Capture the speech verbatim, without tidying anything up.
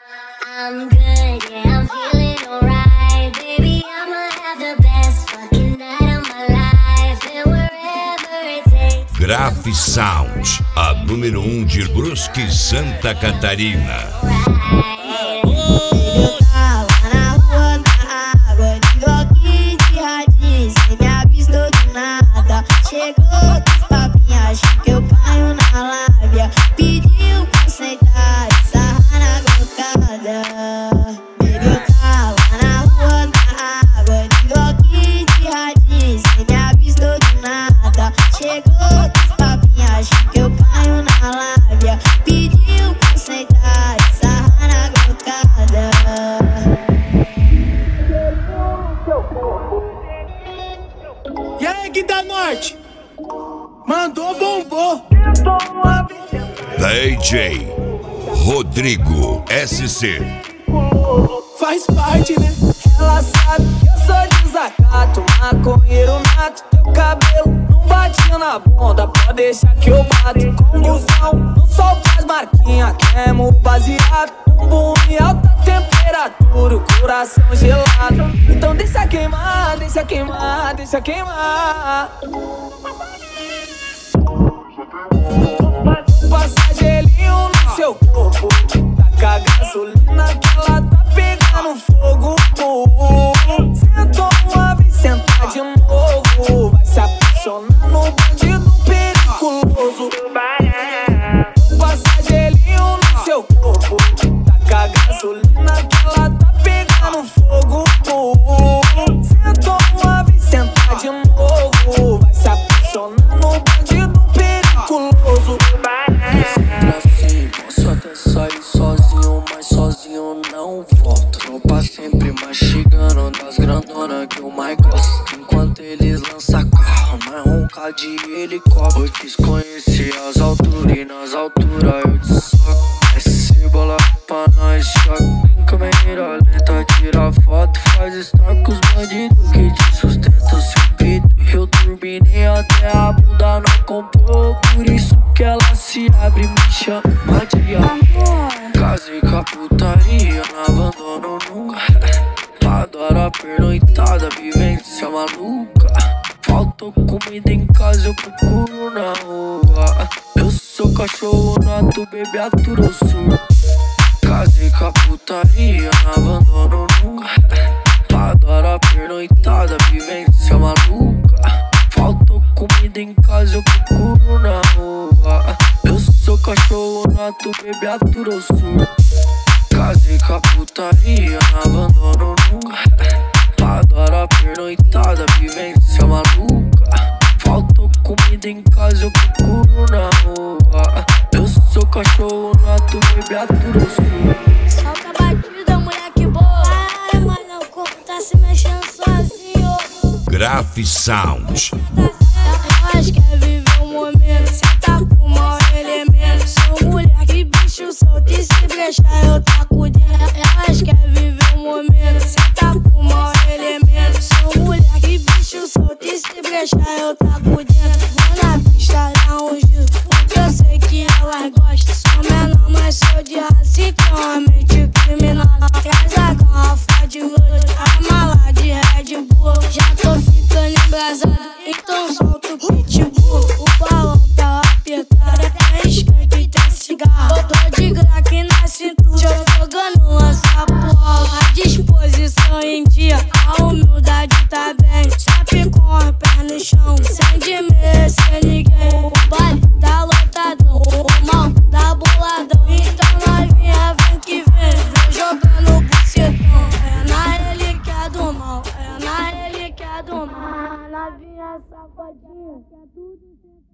I'm good, yeah, I'm feeling alright. Baby, I'ma have the best fucking night of my life. And wherever it takes. Graf Sound, a número um de Brusque, Santa Catarina. Chegou dos papinhas, acho que eu caio na lábia. Pediu pra sentar e sarrar na gocada. Baby, eu tava na rua da água, de rock de radinho, cê me avistou de nada. Chegou dos papinhas, acho que eu caio na lábia. Pediu pra sentar e sarrar na gocada. E aí, Guida Norte? Mandou, bombou. D J Rodrigo S C. Faz parte, né? Ela sabe que eu sou desacato, maconheiro nato. Teu cabelo não batia na bunda, pode deixar que eu bato. Combustão, no sol faz marquinha, queimo baseado. Bumbum em alta temperatura, o coração gelado. Então deixa queimar, deixa queimar, deixa queimar. Passa gelinho no seu corpo, taca gasolina que ela tá pegando fogo. Sentou uma vez, senta de novo, vai se apaixonar no bandido periculoso. Passa gelinho no seu corpo, taca gasolina que ela tá pegando fogo. Sentou uma vez, senta de novo, vai se apaixonar no bandido periculoso. Assim, posso até sair sozinho, mas sozinho não volto. Tropa sempre mastigando das grandonas que eu mais gosto. Enquanto eles lançam carro, nós ronca de helicóptero. Eu quis conhecer as alturas e nas alturas eu te soco. Desce bola pra nós, choque em câmera lenta, tira foto, faz story com os bandidos que te sustentam seu peito. Eu turbinei até a bunda não comprou, por isso que ela se abre e me chama de amor. Casei com a putaria, não abandono nunca. Adoro a pernoitada, vivência maluca. Faltou comida em casa, eu procuro na rua. Eu sou cachorro nato, baby, aturo o sur. Casei com a putaria, não abandono nunca. Adoro a pernoitada, vivência maluca. Faltou comida em casa, eu procuro na rua. Eu sou cachorro nato, baby, aturo o sur. Casei com a putaria, não abandono nunca. Adoro a pernoitada, vivência maluca. Faltou comida em casa, eu procuro na rua. Eu sou cachorro nato, baby, aturo o sur. Solta a batida, moleque boa. Ai, mano, o corpo tá se mexendo sozinho. Graf Sound. Elas querem viver o momento, cê tá com o mau elemento. Sou mulher que bicho solto e se brechar eu taco dentro. Elas querem viver o momento, cê tá com o mau elemento. Sou mulher que bicho solto e se brechar eu taco dentro. Vou na pista dar um giro, porque eu sei que elas gostam. Sou menor, mas sou de raça e mente criminosa. Traz a garrafa de vodka, a mala de Red Bull. Já tô ficando embrasado, então solta o pitbull. O balão tá apertado, tem skunk e tem cigarro. Eu tô de crack na cintura, jogando lança pro alto. A disposição em dia, a humildade tá bem. Sabe com as pés no chão, sem de merecer ninguém. O baile tá lotadão, o mal tá boladão. Então novinha vem que vem, vem jogando bucetão. É na relíquia do mal, é na relíquia do mal. Novinha safadinha, quer tudo.